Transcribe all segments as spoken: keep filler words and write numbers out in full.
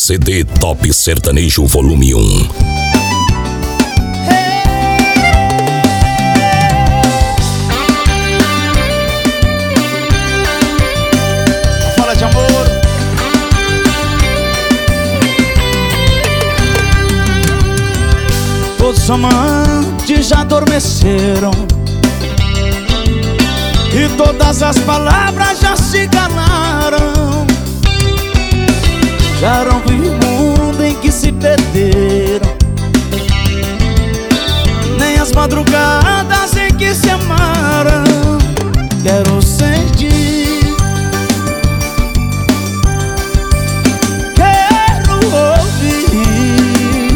C D Top Sertanejo Volume um. Fala de amor. Todos os amantes já adormeceram e todas as palavras já se calaram. Já não vi o mundo em que se perderam, nem as madrugadas em que se amaram. Quero sentir, quero ouvir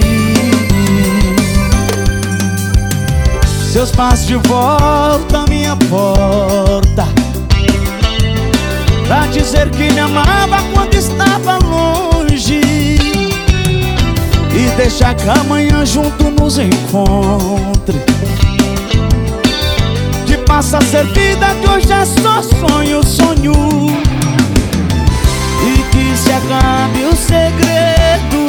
seus passos de volta à minha porta, pra dizer que me amava quando estava longe, e deixar que amanhã junto nos encontre, que passa a ser vida, que hoje é só sonho, sonho, e que se acabe o segredo,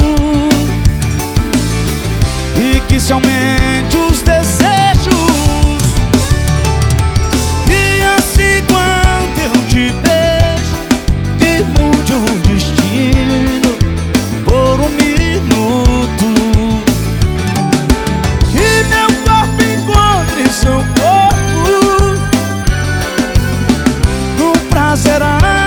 e que se aumente os desejos. E assim quando eu te beijo, mude o destino por um minuto, que meu corpo encontre seu corpo num prazer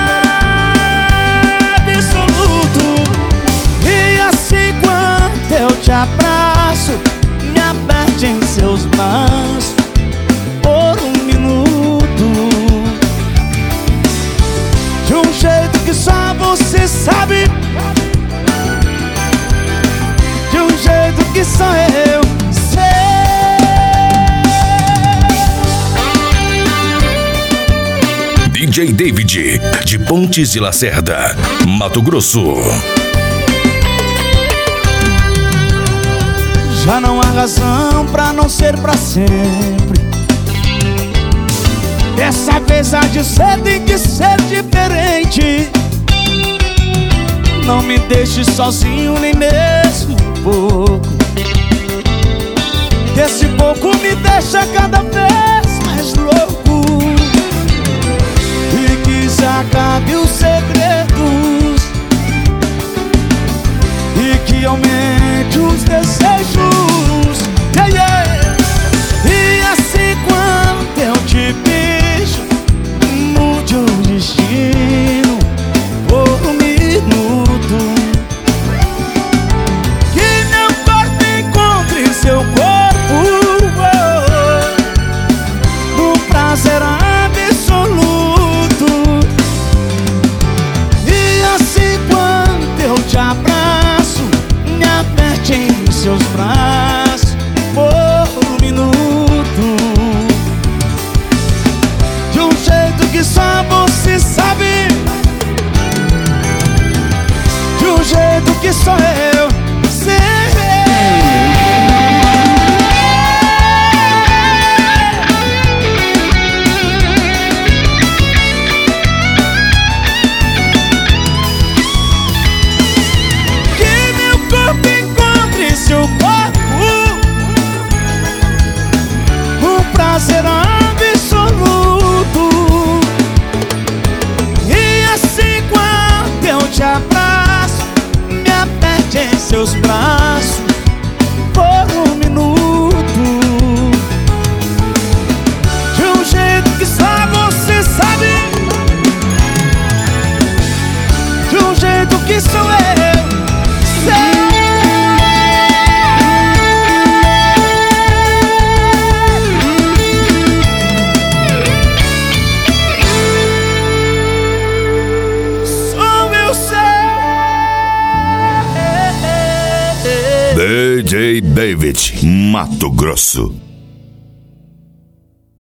absoluto. E assim quando eu te abraço, me aperte em seus braços por um minuto, de um jeito que só você sabe, de um jeito que só eu sei. D J David, de Pontes de Lacerda, Mato Grosso. Já não há razão pra não ser pra sempre. Dessa vez há de ser, tem que ser diferente. Não me deixe sozinho nem mesmo um pouco, que esse pouco me deixa cada vez mais louco, e que se acabe os segredos, e que aumente os desejos. Yeah, yeah. E assim quando eu te beijo, mude o destino por um minuto, que meu corpo encontre seu corpo oh, num prazer absoluto. E assim quando eu te abraço, me aperte em seus braços por um minuto, de um jeito que só você sabe, de um jeito que só eu sei. Que meu corpo encontre seu corpo, um prazer absoluto. E assim quando eu te abraço, me aperte em seus braços por um minuto, de um jeito que só você sabe, de um jeito que sou eu sei. Só eu sei. D J David, Mato Grosso.